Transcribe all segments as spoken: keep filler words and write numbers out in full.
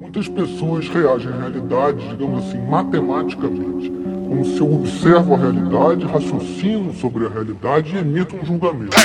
Muitas pessoas reagem à realidade, digamos assim, matematicamente, como se eu observo a realidade, raciocino sobre a realidade e emito um julgamento.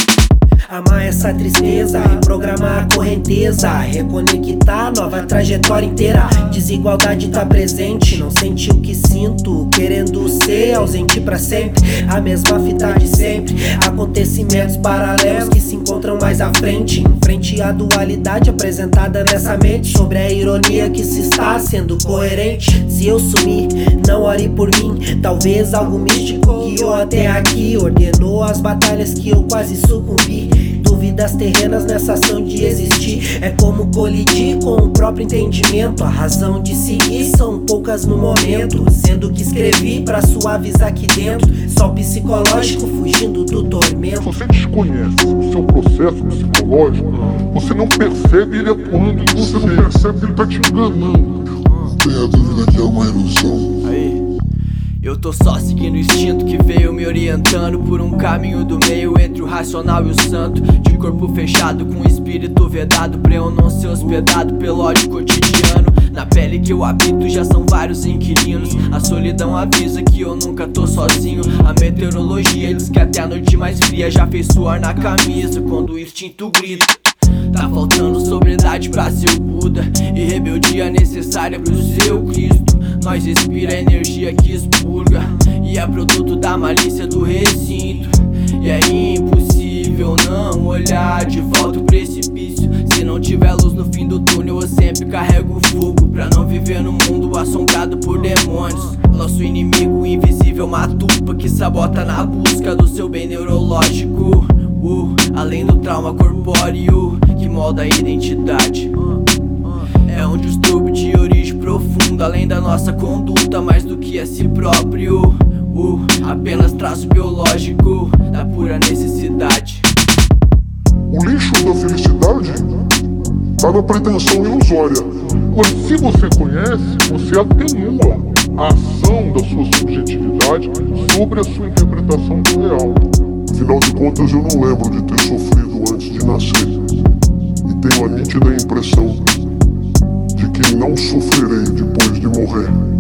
Amar essa tristeza, reprogramar a correnteza, reconectar nova trajetória inteira. Desigualdade tá presente, não senti o que sinto, querendo ser ausente pra sempre. A mesma fita de sempre, acontecimentos paralelos que se encontram mais à frente. Em frente à dualidade apresentada nessa mente, sobre a ironia que se está sendo coerente. Se eu sumir, não ore por mim, talvez algo místico guiou até aqui, ordenou as batalhas que eu quase sucumbi. Dúvidas terrenas nessa ação de existir, é como colidir com o próprio entendimento. A razão de seguir são poucas no momento, sendo que escrevi pra suavizar aqui dentro. Só psicológico fugindo do tormento. Se você desconhece o seu processo psicológico, você não percebe ele atuando e você não percebe que ele tá te enganando. Não tenha dúvida que é uma ilusão. Aí, eu tô só seguindo o instinto que veio me orientando por um caminho do meio entre o racional e o santo. De corpo fechado com espírito vedado, pra eu não ser hospedado pelo ódio cotidiano. Na pele que eu habito já são vários inquilinos. A solidão avisa que eu nunca tô sozinho. A meteorologia diz que até a noite mais fria já fez suor na camisa quando o instinto grita. Tá faltando sobriedade pra ser o Buda e rebeldia necessária pro seu Cristo. Nós respira a energia que expurga e é produto da malícia do recinto. E é impossível não olhar de volta o precipício. Se não tiver luz no fim do túnel, eu sempre carrego fogo pra não viver num mundo assombrado por demônios. Nosso inimigo invisível matupa que sabota na busca do seu bem neurológico. Uh, além do trauma corpóreo que molda a identidade. É um distúrbio de origem profunda, além da nossa conduta, mais do que a si próprio. Uh, apenas traço biológico da pura necessidade. O lixo da felicidade tá na pretensão ilusória. Mas se você conhece, você atenua a ação da sua subjetividade sobre a sua interpretação do real. Afinal de contas, eu não lembro de ter sofrido antes de nascer. E tenho a nítida impressão de que não sofrerei depois de morrer.